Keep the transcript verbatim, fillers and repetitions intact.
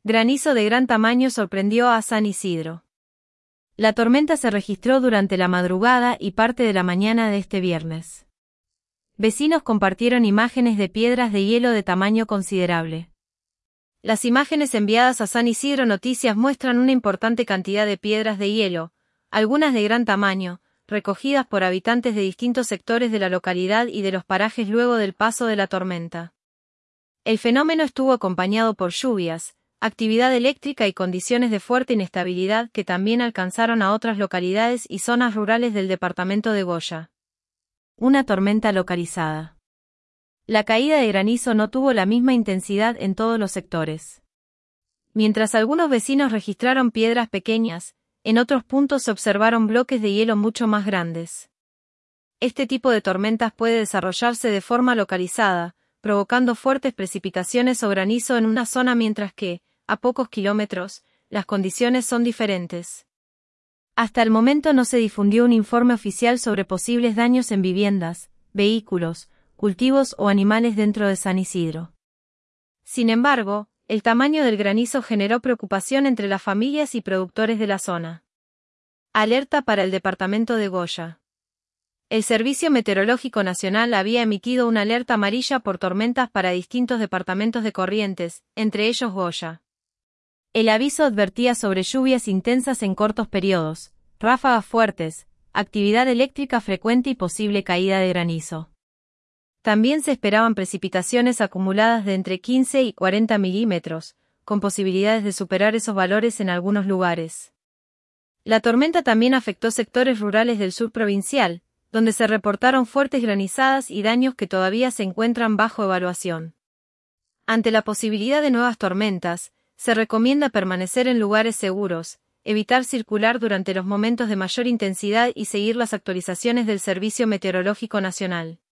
Granizo de gran tamaño sorprendió a San Isidro. La tormenta se registró durante la madrugada y parte de la mañana de este viernes. Vecinos compartieron imágenes de piedras de hielo de tamaño considerable. Las imágenes enviadas a San Isidro Noticias muestran una importante cantidad de piedras de hielo, algunas de gran tamaño, recogidas por habitantes de distintos sectores de la localidad y de los parajes luego del paso de la tormenta. El fenómeno estuvo acompañado por lluvias, actividad eléctrica y condiciones de fuerte inestabilidad que también alcanzaron a otras localidades y zonas rurales del departamento de Goya. Una tormenta localizada. La caída de granizo no tuvo la misma intensidad en todos los sectores. Mientras algunos vecinos registraron piedras pequeñas, en otros puntos se observaron bloques de hielo mucho más grandes. Este tipo de tormentas puede desarrollarse de forma localizada, provocando fuertes precipitaciones o granizo en una zona mientras que, a pocos kilómetros, las condiciones son diferentes. Hasta el momento no se difundió un informe oficial sobre posibles daños en viviendas, vehículos, cultivos o animales dentro de San Isidro. Sin embargo, el tamaño del granizo generó preocupación entre las familias y productores de la zona. Alerta para el departamento de Goya. El Servicio Meteorológico Nacional había emitido una alerta amarilla por tormentas para distintos departamentos de Corrientes, entre ellos Goya. El aviso advertía sobre lluvias intensas en cortos periodos, ráfagas fuertes, actividad eléctrica frecuente y posible caída de granizo. También se esperaban precipitaciones acumuladas de entre quince y cuarenta milímetros, con posibilidades de superar esos valores en algunos lugares. La tormenta también afectó sectores rurales del sur provincial, donde se reportaron fuertes granizadas y daños que todavía se encuentran bajo evaluación. Ante la posibilidad de nuevas tormentas, se recomienda permanecer en lugares seguros, evitar circular durante los momentos de mayor intensidad y seguir las actualizaciones del Servicio Meteorológico Nacional.